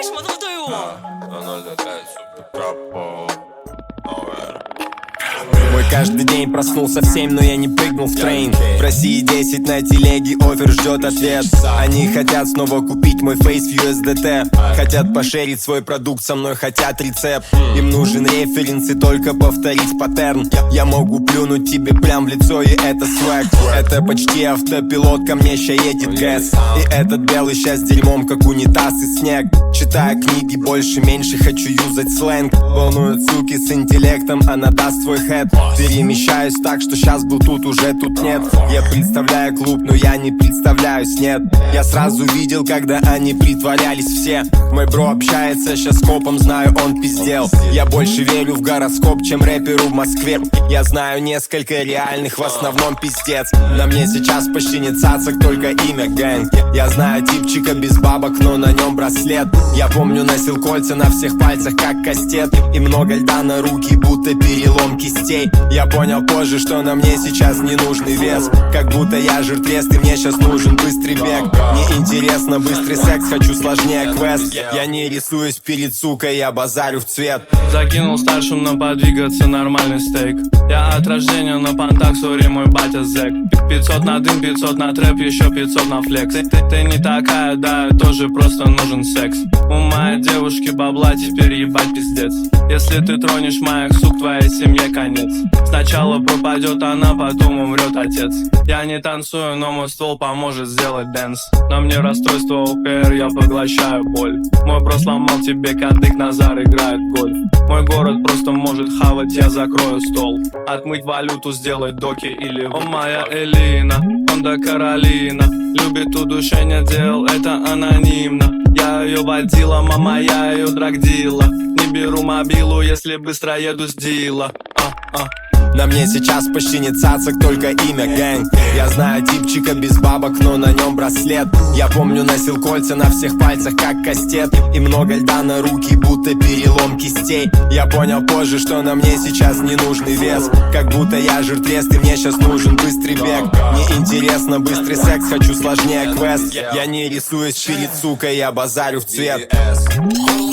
Мой каждый день проснулся в 7, но я не прыгнул в трейн. В России 10 на телеге, офер ждет ответ. Они хотят снова купить мой фейс в USDT. Хотят пошерить свой продукт со мной, хотят рецепт. Им нужен референс и только повторить паттерн. Я могу плюнуть тебе прям в лицо, и это свэк. Это почти автопилот, ко мне ща едет ГЭС. И этот белый ща с дерьмом, как унитаз и снег. Читаю книги больше-меньше, хочу юзать сленг. Волнуют суки с интеллектом, она даст свой хэт. Перемещаюсь так, что сейчас был тут, уже тут нет. Я представляю клуб, но я не представляюсь, нет. Я сразу видел, когда они притворялись все. Мой бро общается сейчас с копом, знаю, он пиздел. Я больше верю в гороскоп, чем рэперу в Москве. Я знаю несколько реальных, в основном пиздец. На мне сейчас почти не цацак, только имя гэнг. Я знаю типчика без бабок, но на нем браслет. Я помню, носил кольца на всех пальцах, как кастет. И много льда на руки, будто перелом кистей. Я понял позже, что на мне сейчас не нужный вес. Как будто я жертвест, и мне сейчас нужен быстрый бег. Мне интересно быстрый секс, хочу сложнее квест. Я не рисуюсь перед сукой, я базарю в цвет. Закинул старшим на подвигаться нормальный стейк. Я от рождения на понтах, сори, мой батя зэк. 500 на дым, 500 на трэп, еще 500 на флекс. Ты не такая, да, тоже просто нужен секс. У моей девушки бабла, теперь ебать пиздец. Если ты тронешь моих сук, твоей семье конец. Сначала пропадет она, потом умрет отец. Я не танцую, но мой ствол поможет сделать дэнс. На мне расстройство ОКР, я поглощаю боль. Мой бро сломал тебе кадык, Назар играет в гольф. Мой город просто может хавать, я закрою стол. Отмыть валюту, сделать доки или... О, моя Элина, Honda Каролина. Любит удушение дел, это анонимно. Я ее водила, мама, я ее драгдила. Не беру мобилу, если быстро еду с дила. На мне сейчас почти не цацак, только имя гэнг. Я знаю типчика без бабок, но на нем браслет. Я помню, носил кольца на всех пальцах, как кастет. И много льда на руки, будто перелом кистей. Я понял позже, что на мне сейчас не нужный вес. Как будто я жертвест, и мне сейчас нужен быстрый бег. Мне интересно быстрый секс, хочу сложнее квест. Я не рисуюсь перед сукой, я базарю в цвет.